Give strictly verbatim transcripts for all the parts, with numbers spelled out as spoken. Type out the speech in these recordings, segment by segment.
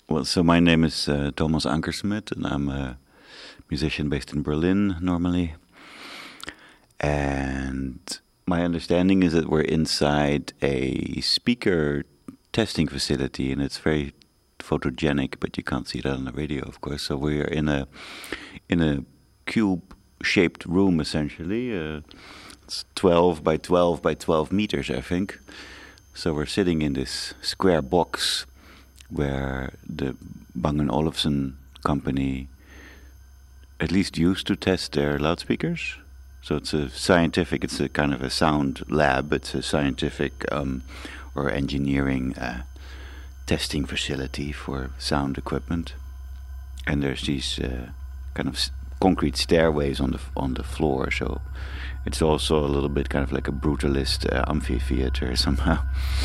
Well, so my name is uh, Thomas Ankersmit, and I'm a musician based in Berlin normally. And my understanding is that we're inside a speaker testing facility, and it's very photogenic, but you can't see that on the radio, of course. So we're in a in a cube-shaped room, essentially. Uh, it's twelve by twelve by twelve meters, I think. So we're sitting in this square box where the Bang and Olufsen company at least used to test their loudspeakers. So it's a scientific, it's a kind of a sound lab. It's a scientific um, or engineering uh, testing facility for sound equipment. And there's these uh, kind of s- concrete stairways on the on the floor. So it's also a little bit kind of like a brutalist uh, amphitheater somehow.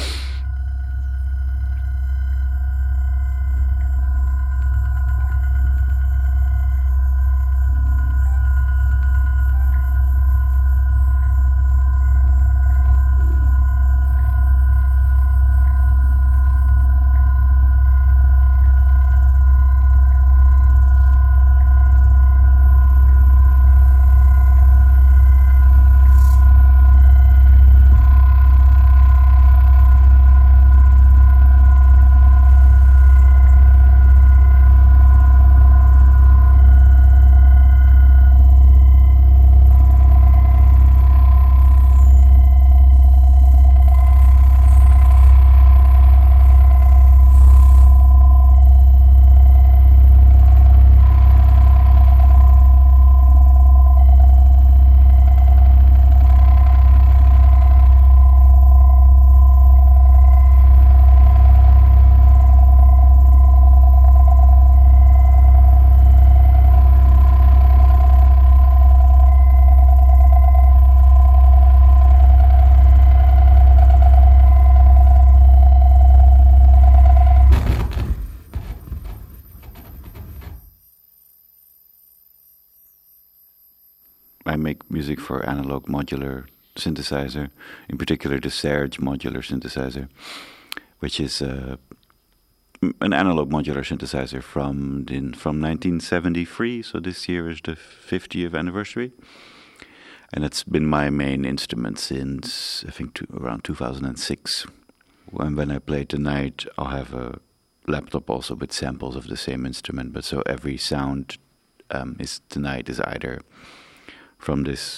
I make music for analog modular synthesizer, in particular the Serge modular synthesizer, which is uh, an analog modular synthesizer from the, from nineteen seventy-three. So this year is the fiftieth anniversary, and it's been my main instrument since I think to, around two thousand six. When when I play tonight, I'll have a laptop also with samples of the same instrument. But so every sound um, is tonight is either from this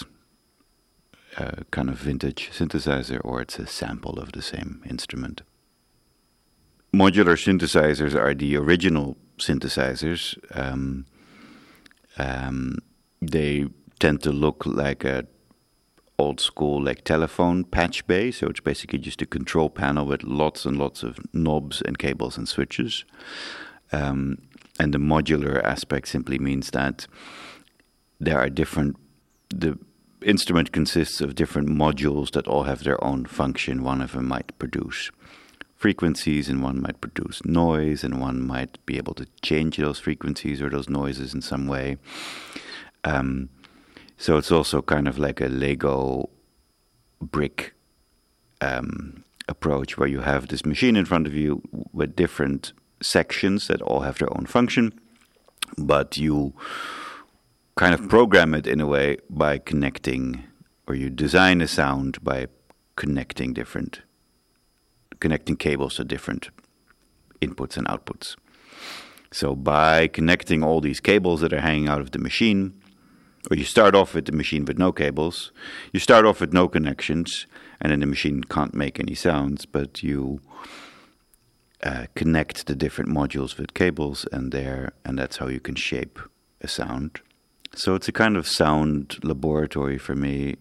uh, kind of vintage synthesizer, or it's a sample of the same instrument. Modular synthesizers are the original synthesizers. Um, um, they tend to look like a old school like telephone patch bay, so it's basically just a control panel with lots and lots of knobs and cables and switches. Um, and the modular aspect simply means that there are different the instrument consists of different modules that all have their own function. One of them might produce frequencies, and one might produce noise, and one might be able to change those frequencies or those noises in some way. Um, so it's also kind of like a Lego brick um, approach, where you have this machine in front of you with different sections that all have their own function, but you kind of program it in a way by connecting, or you design a sound by connecting different, connecting cables to different inputs and outputs. So by connecting all these cables that are hanging out of the machine, or you start off with the machine with no cables, you start off with no connections, and then the machine can't make any sounds, but you uh, connect the different modules with cables, and there, and that's how you can shape a sound. So it's a kind of sound laboratory for me.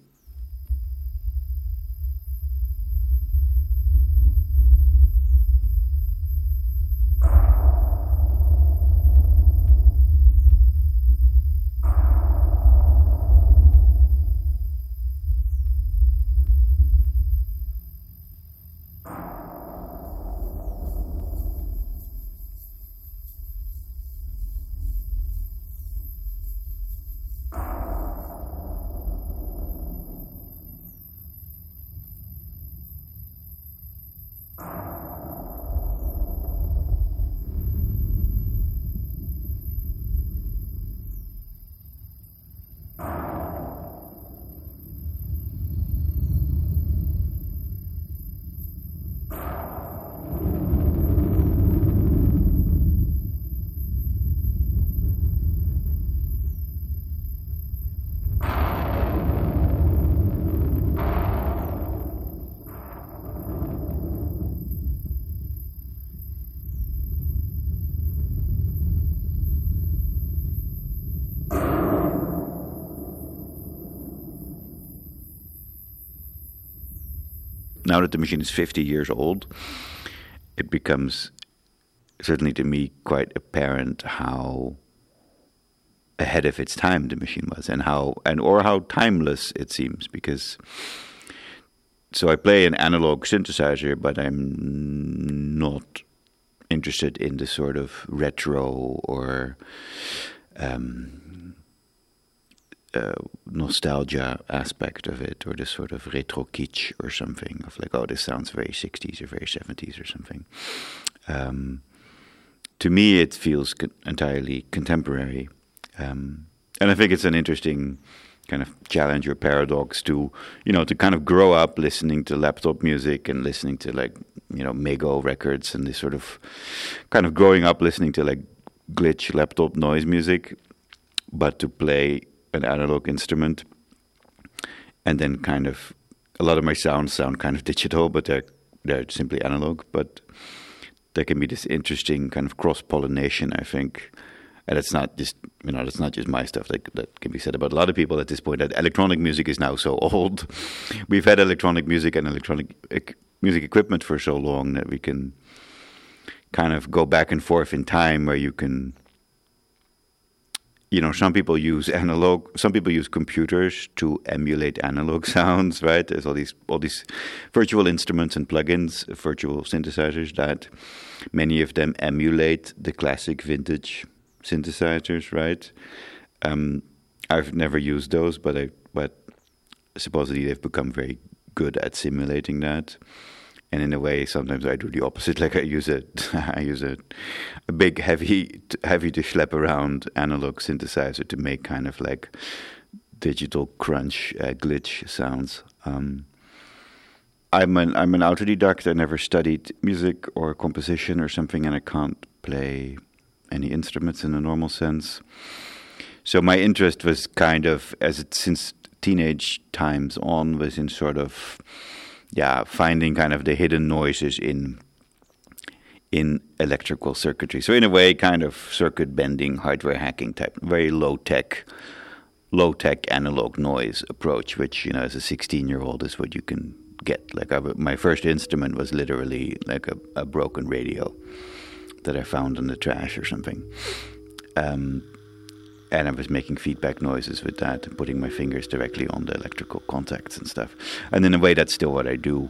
now that the machine is fifty years old, it becomes, certainly to me, quite apparent how ahead of its time the machine was, and how and or how timeless it seems. Because so I play an analog synthesizer, but I'm not interested in the sort of retro or um, uh, nostalgia aspect of it, or this sort of retro kitsch or something of like, oh, this sounds very sixties or very seventies or something. Um, to me, it feels co- entirely contemporary. Um, and I think it's an interesting kind of challenge or paradox to, you know, to kind of grow up listening to laptop music and listening to like, you know, Mego records and this sort of kind of growing up listening to like glitch laptop noise music, but to play an analog instrument. And then kind of, a lot of my sounds sound kind of digital, but they're, they're simply analog. But there can be this interesting kind of cross-pollination, I think. And it's not just, you know, that's not just my stuff. That, that can be said about a lot of people at this point, that electronic music is now so old. We've had electronic music and electronic ec- music equipment for so long that we can kind of go back and forth in time, where you can, you know, some people use analog, some people use computers to emulate analog sounds, right? There's all these all these virtual instruments and plugins, virtual synthesizers that many of them emulate the classic vintage synthesizers, right? Um, I've never used those, but I but supposedly they've become very good at simulating that. And in a way, sometimes I do the opposite. Like I use a I use a, a big, heavy, heavy to schlep around analog synthesizer to make kind of like digital crunch uh, glitch sounds. Um, I'm an I'm an autodidact. I never studied music or composition or something, and I can't play any instruments in a normal sense. So my interest was kind of, as it since teenage times on, was in sort of, yeah, finding kind of the hidden noises in in electrical circuitry. So in a way, kind of circuit bending, hardware hacking type, very low tech, low tech analog noise approach, which, you know, as a sixteen year old is what you can get. Like I, my first instrument was literally like a, a broken radio that I found in the trash or something. Um, and I was making feedback noises with that and putting my fingers directly on the electrical contacts and stuff. And in a way, that's still what I do.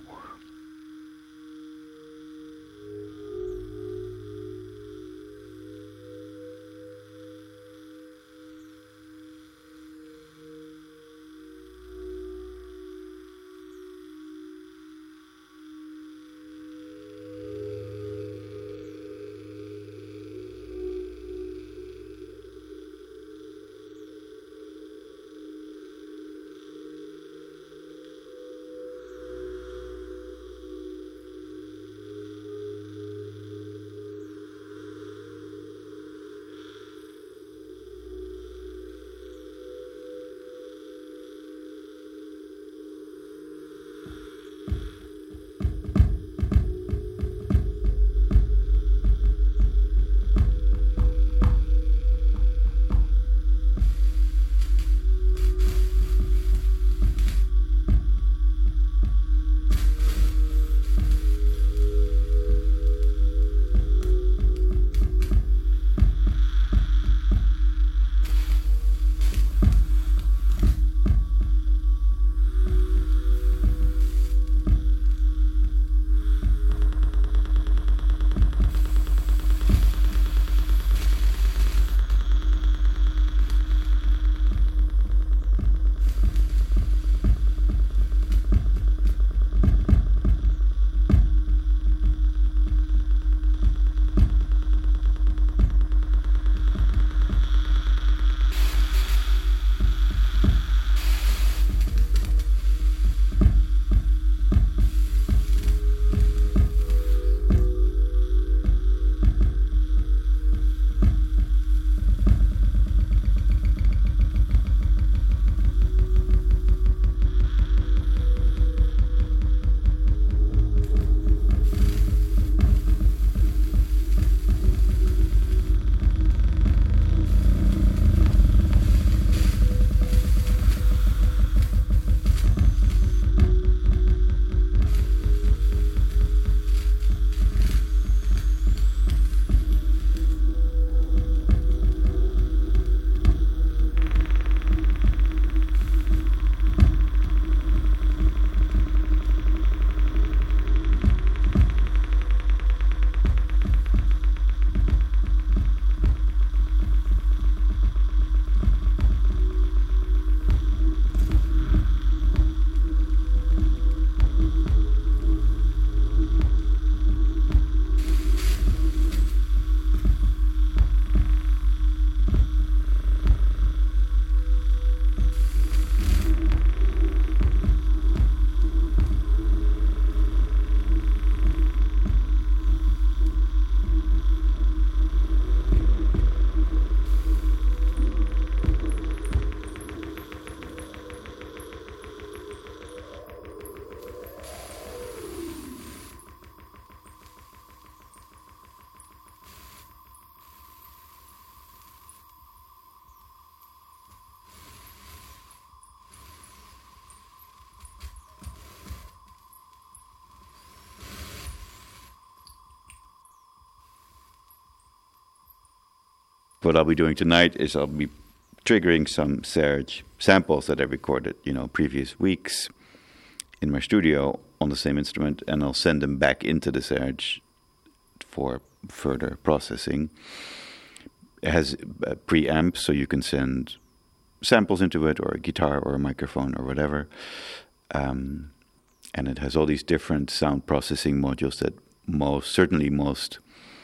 what I'll be doing tonight is I'll be triggering some Serge samples that I recorded, you know, previous weeks in my studio on the same instrument, and I'll send them back into the Serge for further processing. It has a preamp, so you can send samples into it, or a guitar, or a microphone, or whatever. Um, and it has all these different sound processing modules that most, certainly most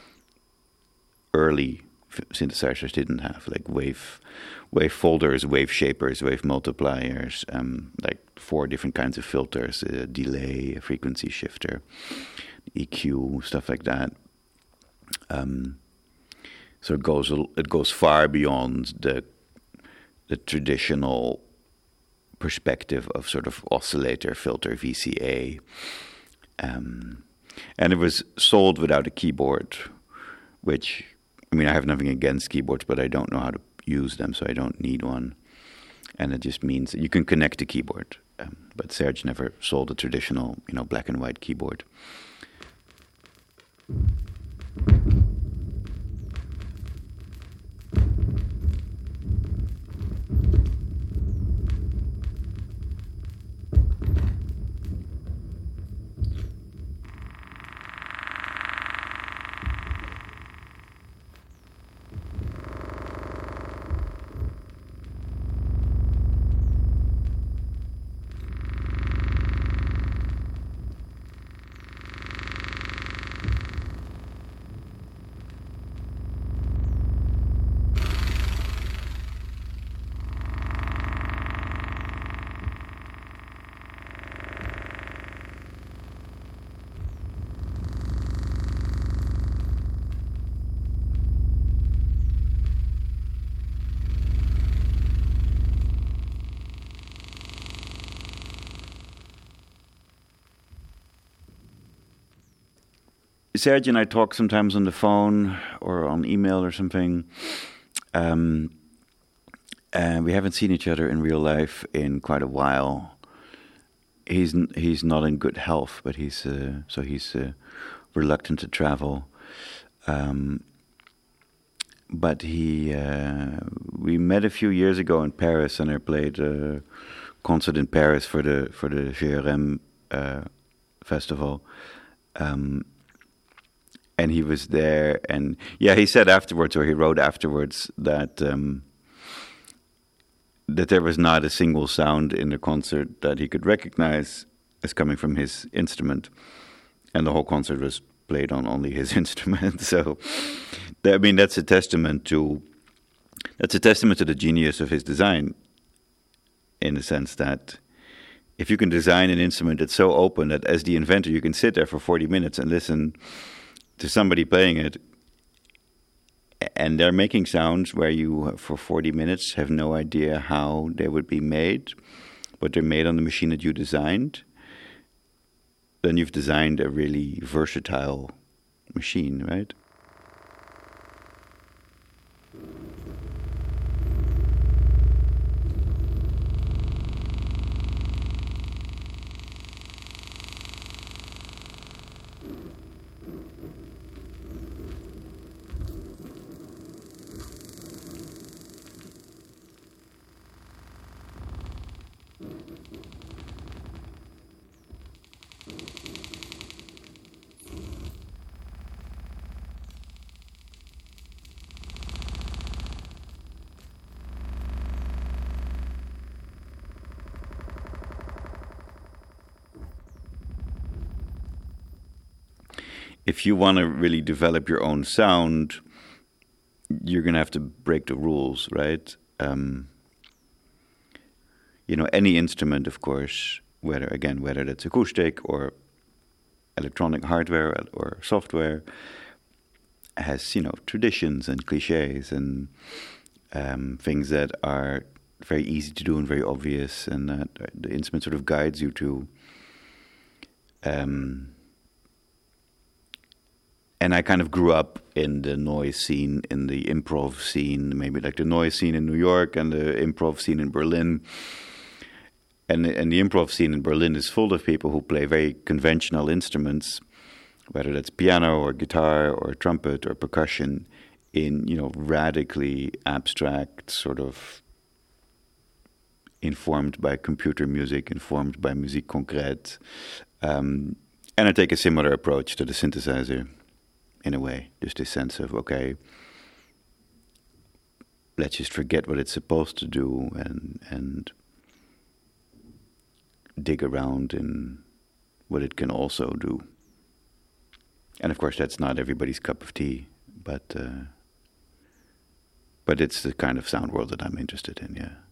early synthesizers didn't have, like wave, wave folders, wave shapers, wave multipliers, um, like four different kinds of filters, a delay, a frequency shifter, E Q, stuff like that. Um, so it goes it goes far beyond the the traditional perspective of sort of oscillator filter V C A, um, and it was sold without a keyboard, which, I mean, I have nothing against keyboards, but I don't know how to use them, so I don't need one. And it just means that you can connect a keyboard, um, but Serge never sold a traditional, you know, black and white keyboard. Serge and I talk sometimes on the phone or on email or something. Um, and we haven't seen each other in real life in quite a while. He's he's not in good health, but he's uh, so he's uh, reluctant to travel. Um, but he uh, we met a few years ago in Paris, and I played a concert in Paris for the for the G R M uh, festival. Um, And he was there, and yeah, he said afterwards, or he wrote afterwards, that um, that there was not a single sound in the concert that he could recognize as coming from his instrument, and the whole concert was played on only his instrument. So, I mean, that's a testament to that's a testament to the genius of his design, in the sense that if you can design an instrument that's so open that as the inventor you can sit there for forty minutes and listen to somebody playing it, and they're making sounds where you, for forty minutes, have no idea how they would be made, but they're made on the machine that you designed, then you've designed a really versatile machine, right? If you want to really develop your own sound, you're going to have to break the rules, right? Um, you know, any instrument, of course, whether, again, whether that's acoustic or electronic hardware or software, has, you know, traditions and cliches and um, things that are very easy to do and very obvious, and that the instrument sort of guides you to. Um, And I kind of grew up in the noise scene, in the improv scene, maybe like the noise scene in New York and the improv scene in Berlin. And, and the improv scene in Berlin is full of people who play very conventional instruments, whether that's piano or guitar or trumpet or percussion, in, you know, radically abstract, sort of informed by computer music, informed by musique concrète. Um, and I take a similar approach to the synthesizer, in a way. Just this sense of, okay, let's just forget what it's supposed to do and and dig around in what it can also do. And of course, that's not everybody's cup of tea, but uh, but it's the kind of sound world that I'm interested in, yeah.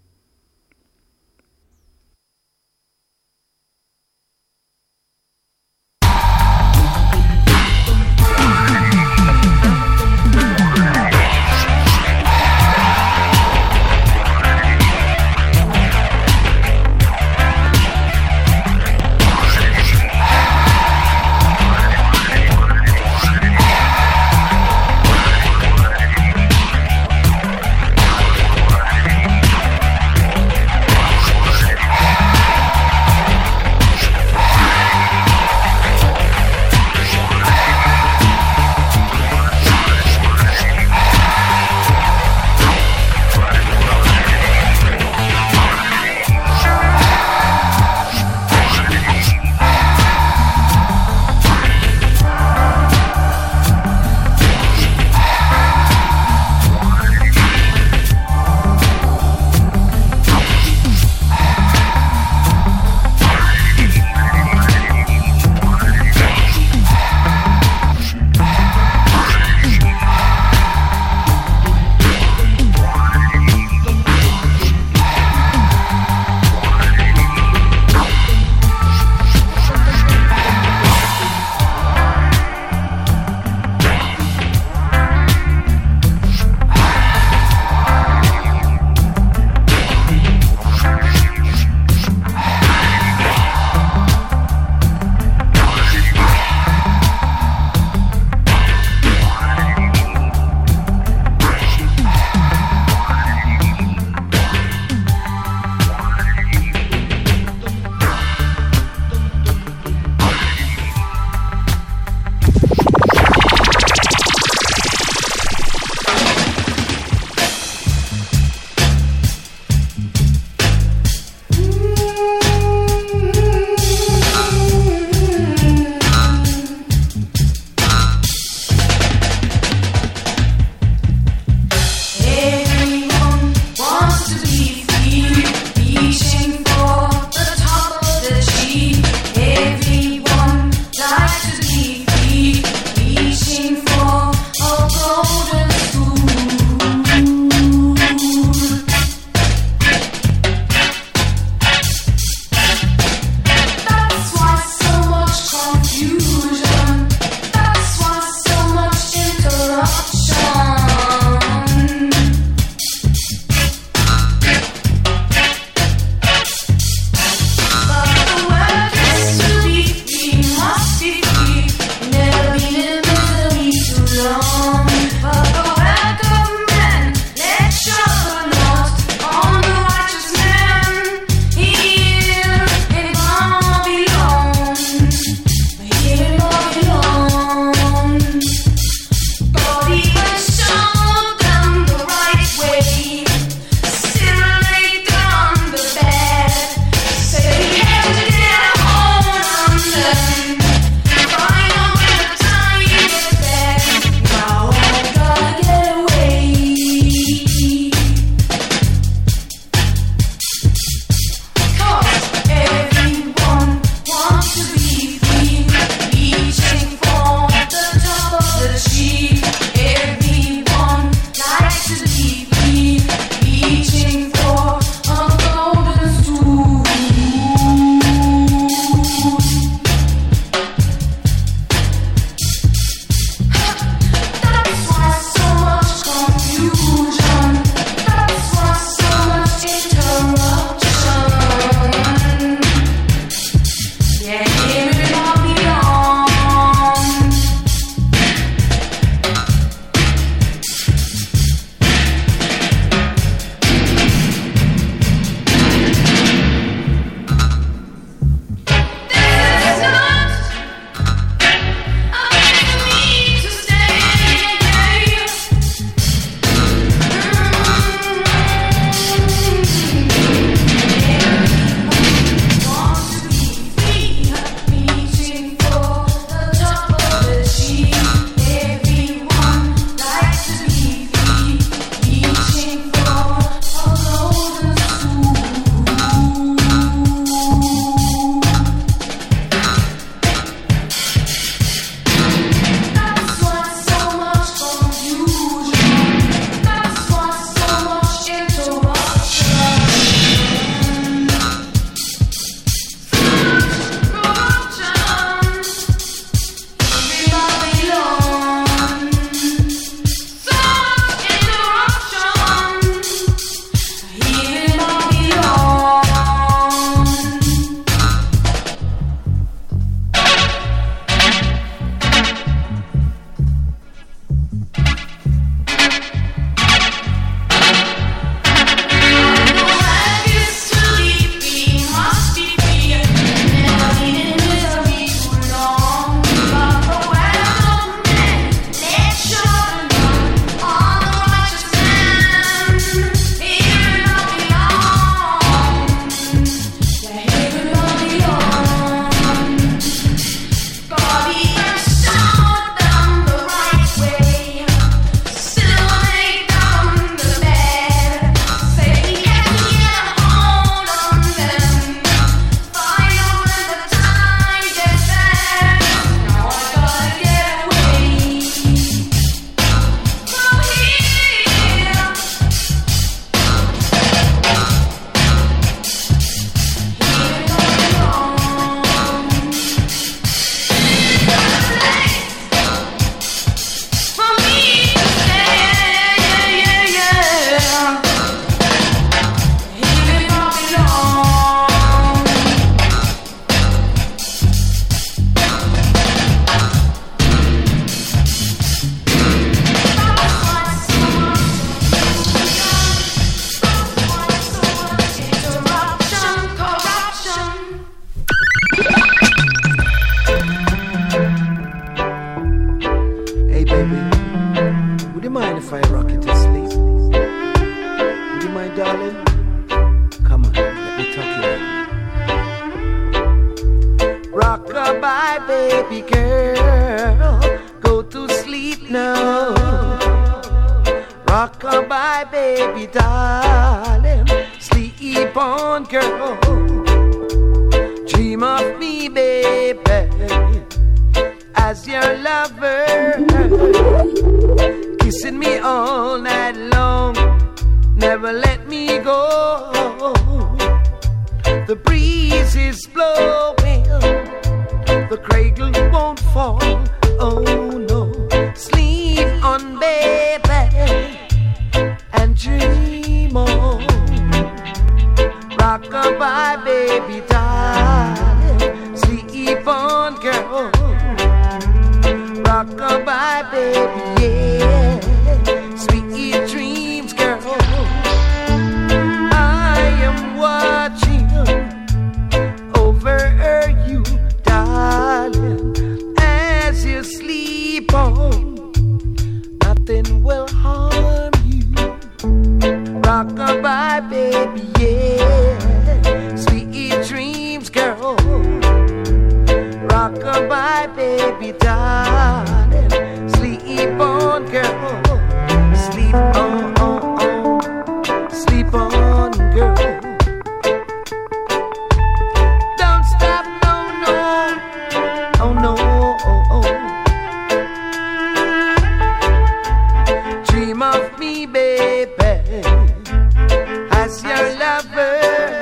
Rock-a-bye, baby girl, go to sleep now. Rock-a-bye, baby darling, sleep on, girl. Dream of me, baby, as your lover, kissing me all night long, never let me go. The breeze is blowing, the cradle won't fall, oh no. Sleep on, baby, and dream on. Rock-a-bye, baby darling, sleep on, girl. Rock-a-bye, baby, yeah, sweet dreams, girl. I am watching over you, darling, as you sleep on. Nothing will harm you. Rock-a-bye, baby, yeah, sweet dreams, girl. Rock-a-bye, baby, darling, sleep on, girl. Sleep on, on, on, sleep on, girl. Don't stop, no, no, oh no, oh, oh. Dream of me, baby, as your lover,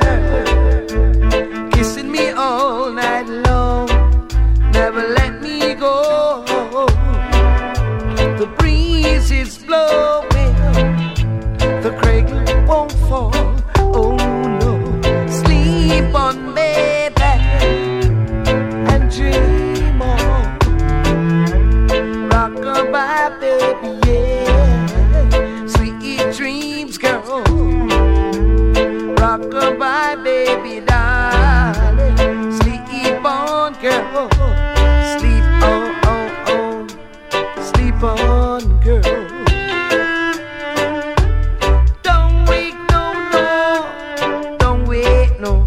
kissing me all night long, never let me go. The breeze is blowing, the cradle won't fall, oh no. Sleep on, baby, and dream on. Rock-a-bye, baby, yeah, sweet dreams, girl. Rock-a-bye, baby, darling, sleep on, girl. Sleep on, on, on, sleep on, girl. Don't wait, no, no, don't wait, no.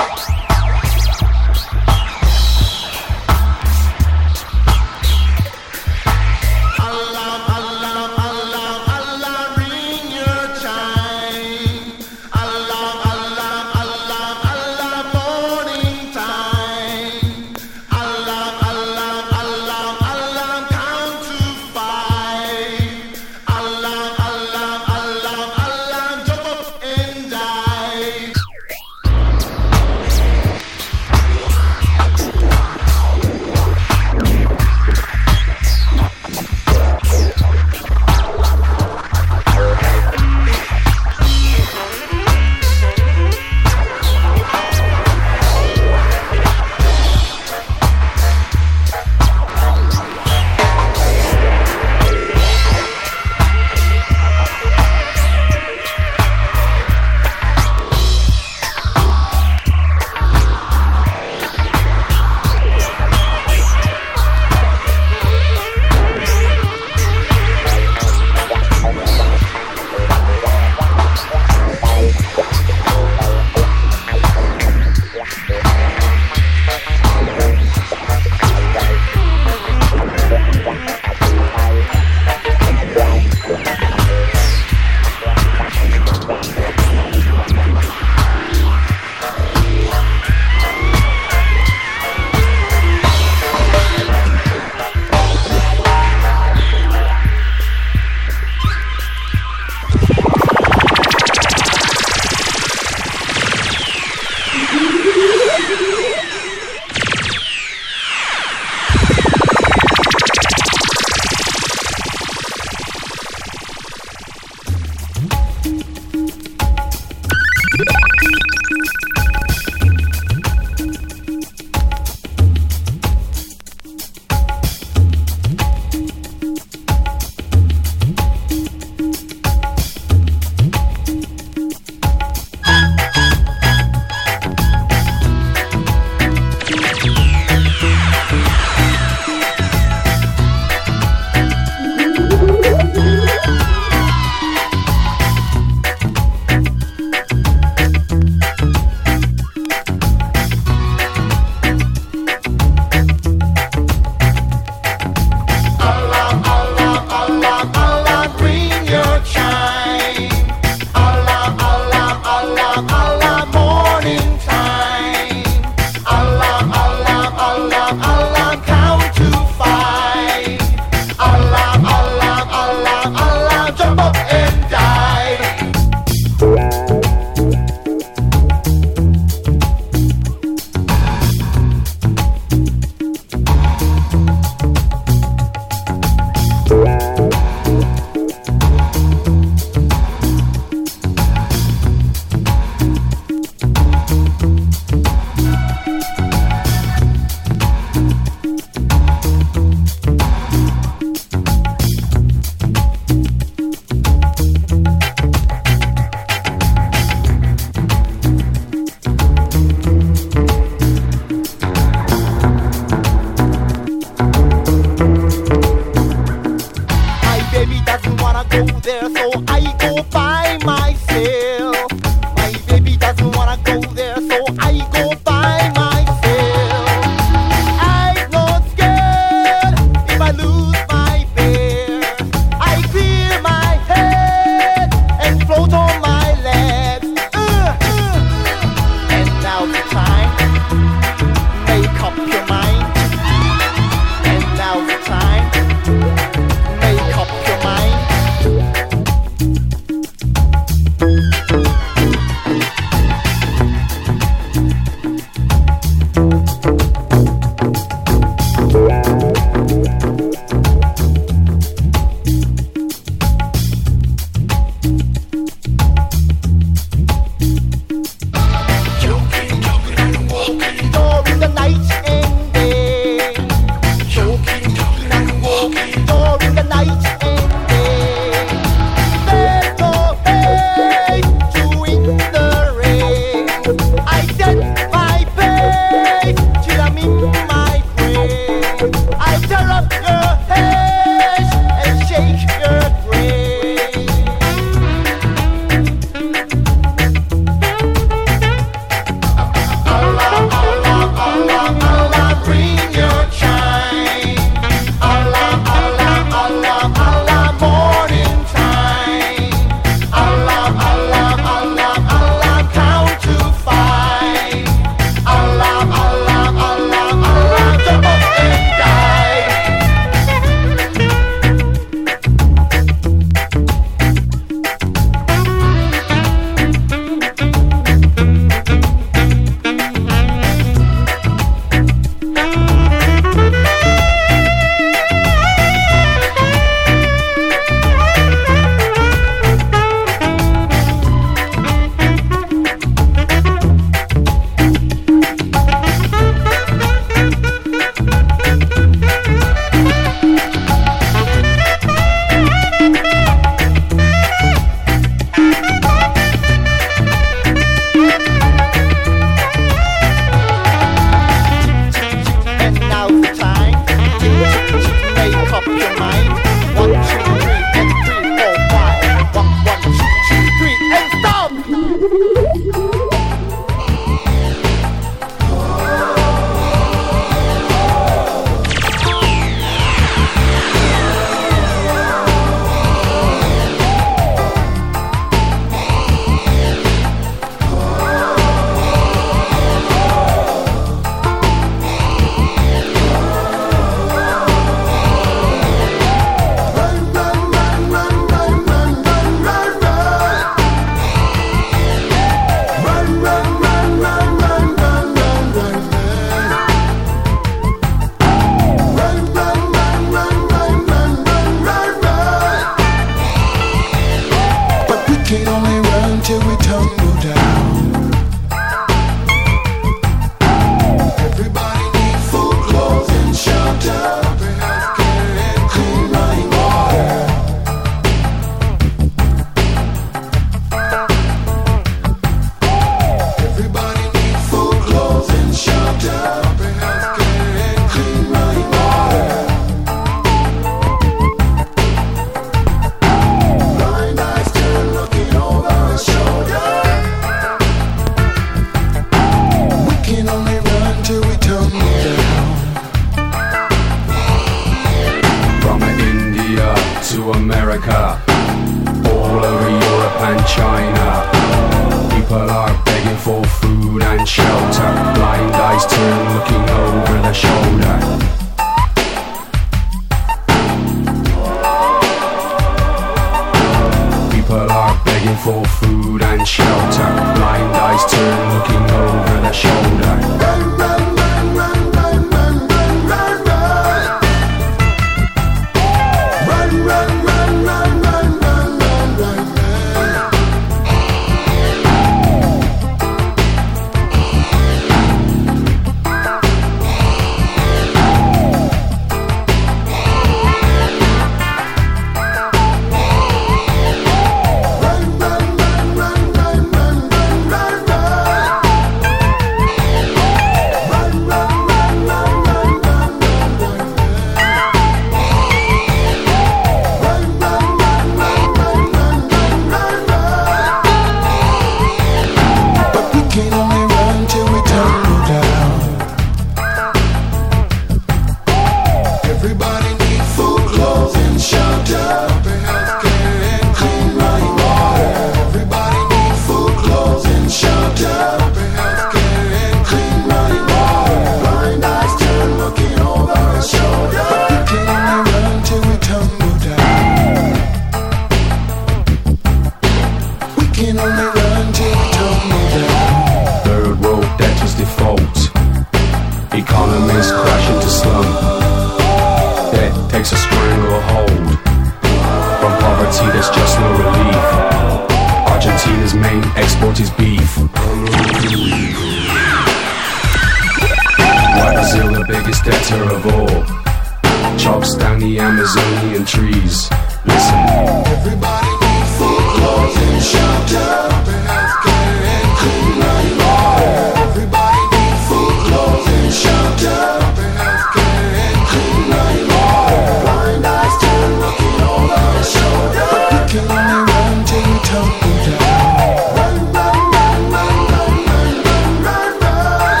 biggest debtor of all. Chops down the Amazonian trees. Listen. Everybody needs food, clothing, shelter, healthcare and clean running water. Everybody needs food, clothing, shelter, healthcare and clean running water. Blind eyes turn looking over your shoulder, but you can only run till you tumble down. Run, run, run, run, run, run, run, run, run.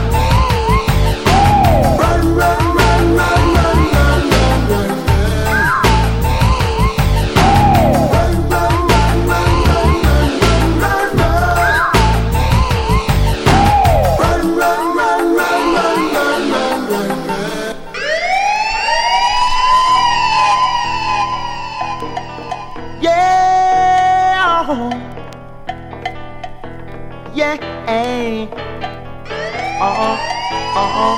Run, run, run, run, run, run, run, run, run. Yeah, eh. Oh, oh, oh,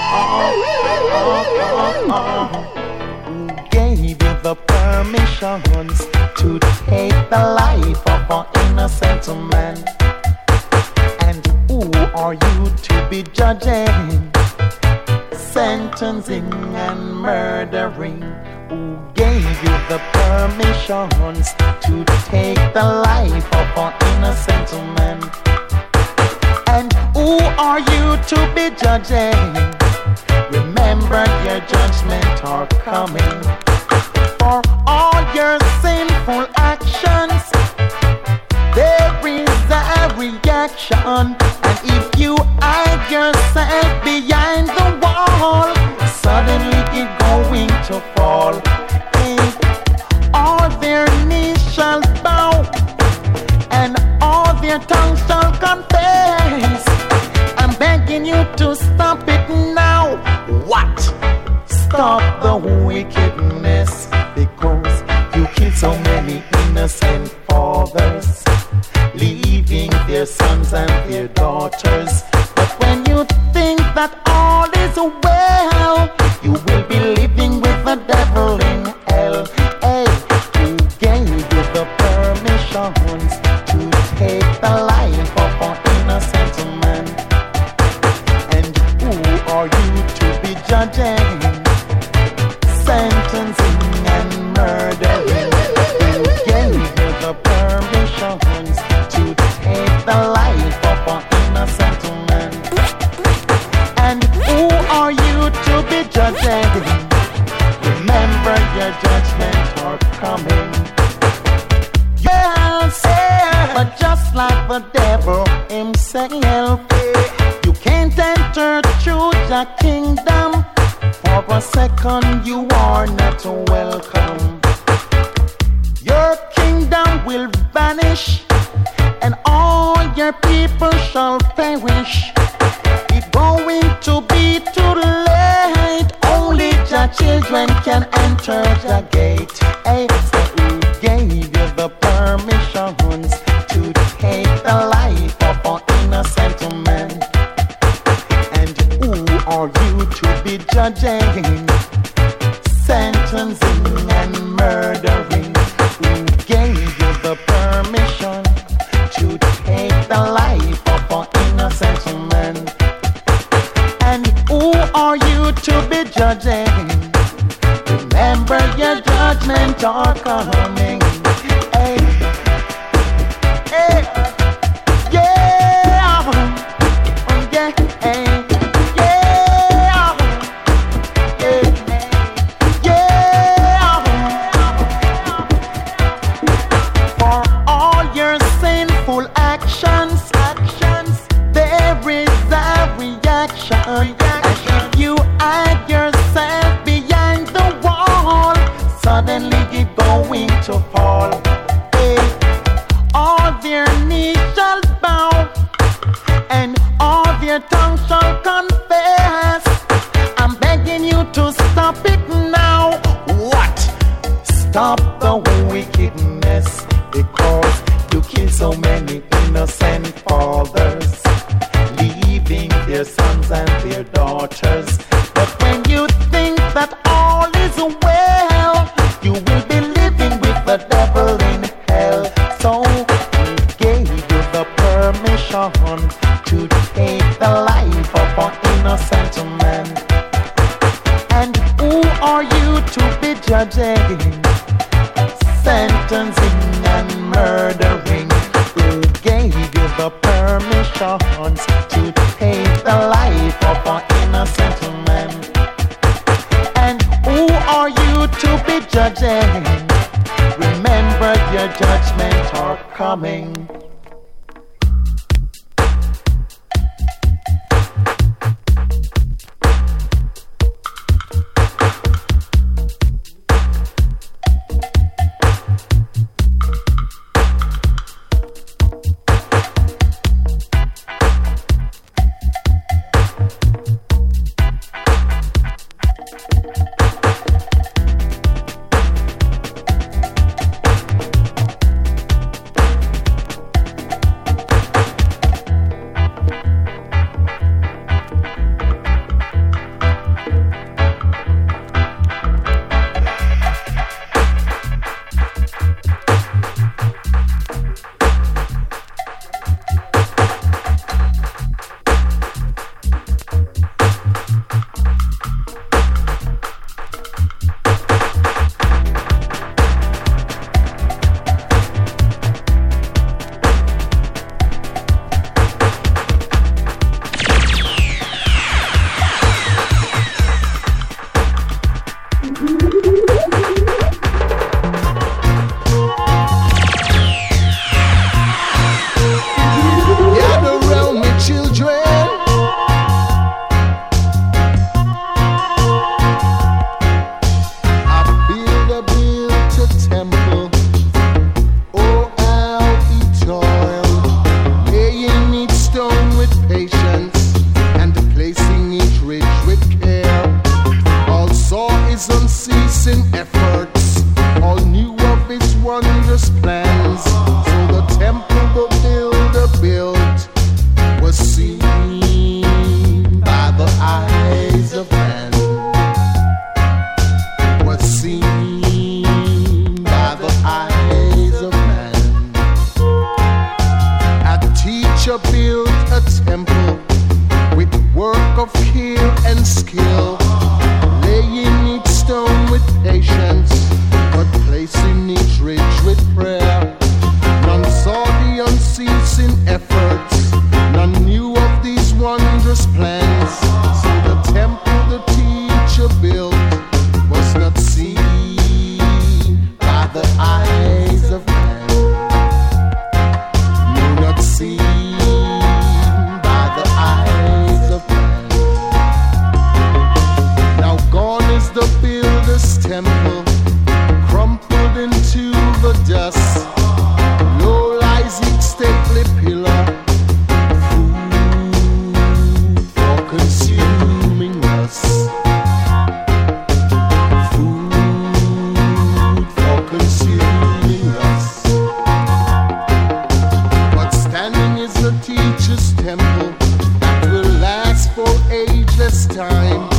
oh, oh, oh. Who gave you the permissions to take the life of an innocent man? And who are you to be judging, sentencing and murdering? Who gave you the permissions to take the life of an innocent man? And who are you to be judging? Remember your judgment are coming. For all your sinful actions, there is a reaction. And if you hide yourself behind the wall, suddenly you're going to fall. And all their knees shall bow, and all their tongues shall confess. I'm begging you to stop it now. What? Stop the wickedness, because you killed so many innocent fathers, leaving their sons and their daughters. But when you think that all is well, you will be living with the devil in hell. Hey, who gave you the permissions to take the life of an innocent man? And who are you to be judging, sentencing and murdering? Who gave you the permissions to take the life of an innocent man? And who are you to be judging? Remember your judgment are coming. Yes, but just like the devil himself, you can't enter through the kingdom. For a second you are not welcome. Your kingdom will vanish, and all your people shall perish. It's going to be too late. Only the children can enter the gate. Hey, so who gave you the permissions to take the life of an innocent man? And who are you to be judging, sentencing and murdering? Who gave you the permission to take the life of an innocent man? And who are you to be judging? Remember your judgment are coming. Hey, hey, yeah, oh, yeah, hey, yeah, hey, yeah. For all your sinful actions, actions, there is a reaction. And if you hide yourself behind the wall, suddenly you're going to fall. Hey, all their knees shall bow, and all their tongues shall confess. I'm begging you to stop it now. What? Stop the wickedness, because you kill so many innocent fathers, leaving their sons and their daughters. But when you think that all is well, you will be living with the devil in hell. So who gave you the permission to take the life of an innocent man? life of an innocent man. And who are you to be judging? Remember your judgment are coming. Teacher's temple that will last for ageless time.